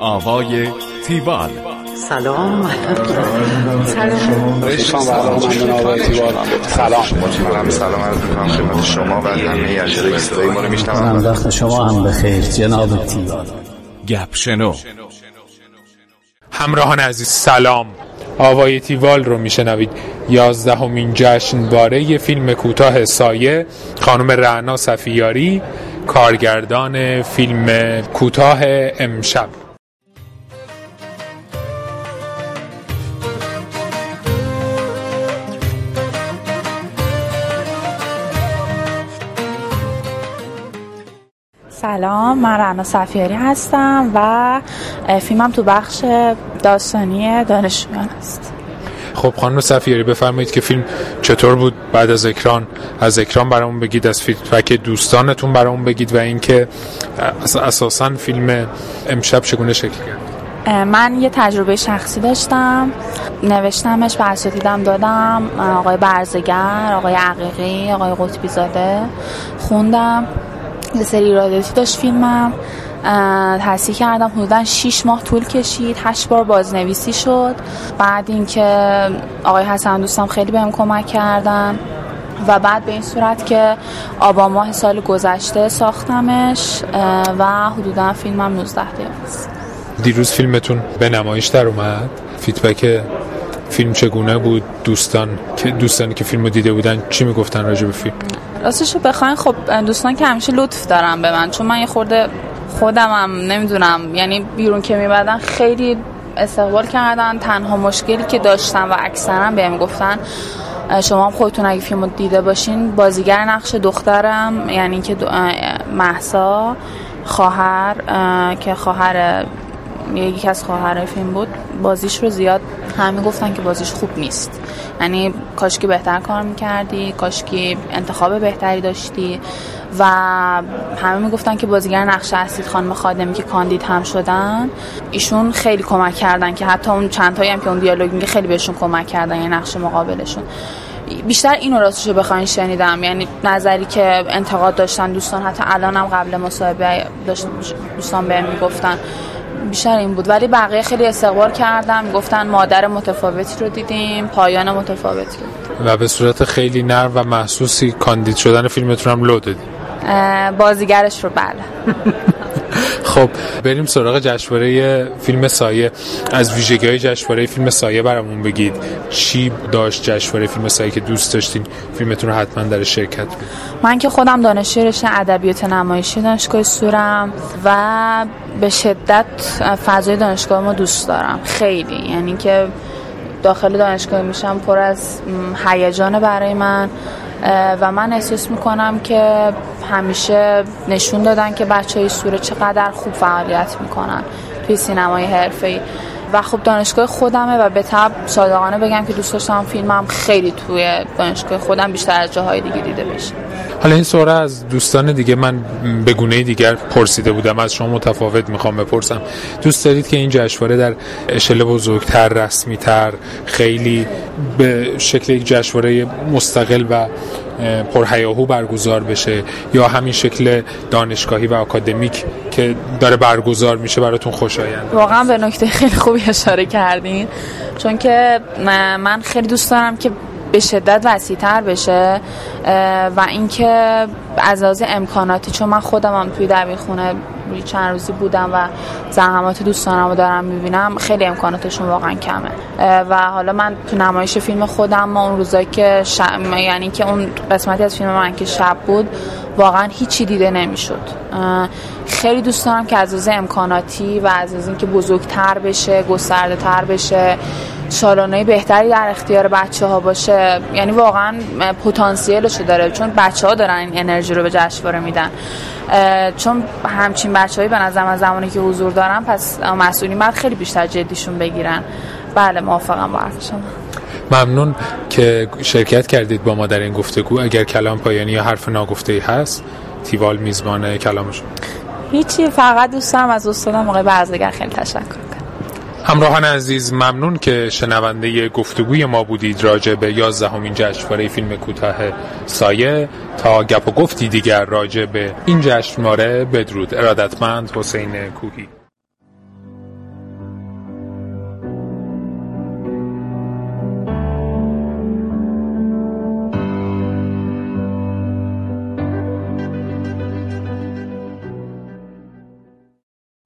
آوای تیوال. سلام. سلام عرض می‌کنم خدمت شما و همه اشتراک‌گذارای ما رو میشنوم. وقت شما هم بخیر جناب تیوال. گپ شنو. همراهان عزیز سلام. آوای تیوال رو میشنوید. 11مین جشنواره فیلم کوتاه سایه، خانم رعنا صفیاری کارگردان فیلم کوتاه امشب. سلام، من رعنا صفیاری هستم و فیلمم تو بخش داستانی دانشجویان است. خب خانم صفیاری بفرمایید که فیلم چطور بود؟ بعد از اکران برامون بگید، از فیدبک دوستانتون برامون بگید و اینکه اساساً فیلم امشب چگونه شکل گرفت. من یه تجربه شخصی داشتم، نوشتمش به اساتیدم دادم، آقای برزگر، آقای عقیقی، آقای قطبی زاده، خوندم. یه سری ایراداتی داشت فیلمم، تصحیح کردم، حدوداً 6 ماه طول کشید، 8 بار بازنویسی شد. بعد اینکه آقای حسن دوستم خیلی بهم کمک کردن و بعد به این صورت که آبان ماه سال گذشته ساختمش و حدوداً فیلمم 19 دقیقه است. دیروز فیلمتون به نمایش در اومد، فیدبک فیلم چگونه بود؟ دوستانی که فیلمو دیده بودن چی میگفتن راجع به فیلم؟ راستشو بخواین خب دوستان که همیشه لطف دارن به من، چون من یه خورده خودمم نمیدونم، یعنی بیرون که میبردن خیلی استقبال کردن. تنها مشکلی که داشتم و اکثرا بهم گفتن شما هم خودتون اگه فیلمو دیده باشین، بازیگر نقش دخترم، یعنی که مهسا خواهر که خواهر یکی از خواهرای فیلم بود، بازیش رو زیاد همه گفتن که بازیش خوب نیست، یعنی کاشکی بهتر کار میکردی، کاشکی انتخاب بهتری داشتی. و همه میگفتن که بازیگر نقش اصلی خانم خادمی که کاندید هم شدن، ایشون خیلی کمک کردن که حتی اون چند تایی هم که اون دیالوگ میگه خیلی بهشون کمک کردن، یعنی نقش مقابلشون. بیشتر اینو راستشو بخواین شنیدم، یعنی نظری که انتقاد داشتن دوستان، حتی الانم قبل مصاحبه دوستان بهم میگفتن بیشتر این بود. ولی بقیه خیلی استقبال کردن، گفتن مادر متفاوتی رو دیدیم، پایان متفاوتی رو. و به صورت خیلی نرم و محسوسی کاندید شدن فیلمتون هم لو دادید. بازیگرش رو بله. خب بریم سراغ جشنواره فیلم سایه. از ویژگی‌های جشنواره فیلم سایه برامون بگید. چی داشت جشنواره فیلم سایه که دوست داشتین فیلمتون رو حتما در شرکت بدید؟ من که خودم دانشجوی رشته ادبیات نمایشی دانشگاه سورم و به شدت فضای دانشگاه ما دوست دارم خیلی، یعنی که داخل دانشگاه میشم پر از هیجان برای من و من احساس میکنم که همیشه نشون دادن که بچهای سوره چقدر خوب فعالیت میکنن توی سینمای حرفه‌ای و خب دانشگاه خودمه و به طب صادقانه بگم که دوست داشتم فیلمم خیلی توی دانشگاه خودم بیشتر از جاهای دیگه دیده بشه. حالا این سوال از دوستان دیگه من به گونه دیگر پرسیده بودم، از شما متفاوت میخوام بپرسم. دوست دارید که این جشنواره در اشل بزرگتر، رسمی‌تر، خیلی به شکل یک جشنواره مستقل و پرهیاهو برگزار بشه، یا همین شکل دانشگاهی و آکادمیک که داره برگزار میشه براتون خوشایند؟ واقعا به نکته خیلی خوبی اشاره کردین، چون که من خیلی دوست دارم که به شدت وسیع‌تر بشه و اینکه از لحاظ امکاناتی، چون من خودم هم توی دبیرخونه چند روزی بودم و زحمات دوستانم رو دارم میبینم، خیلی امکاناتشون واقعا کمه و حالا من تو نمایش فیلم خودم ما اون روزایی که یعنی که اون قسمتی از فیلم من که شب بود واقعا هیچی دیده نمیشد. خیلی دوست دارم که از لحاظ امکاناتی و از لحاظ اینکه بزرگتر بشه، گسترده تر بشه، سالن‌های بهتری در اختیار بچه‌ها باشه، یعنی واقعا پتانسیلشو داره، چون بچه‌ها دارن این انرژی رو به جشنواره میدن، چون همچین بچه‌هایی به نظر من زمانی که حضور دارن پس مسئولین باید خیلی بیشتر جدیشون بگیرن. بله موافقم با حرف شما. ممنون که شرکت کردید با ما در این گفتگو. اگر کلام پایانی یا حرف ناگفته‌ای هست، تیوال میزبان کلامشون. هیچی، فقط دوست دارم از استادم آقای برزگر خیلی تشکر کنم. همراهان عزیز ممنون که شنونده گفتگوی ما بودید راجع به 11مین جشنواره فیلم کوتاه سایه. تا گپ و گفتی دیگر راجع به این جشنواره بدرود. ارادتمند حسین کوهی.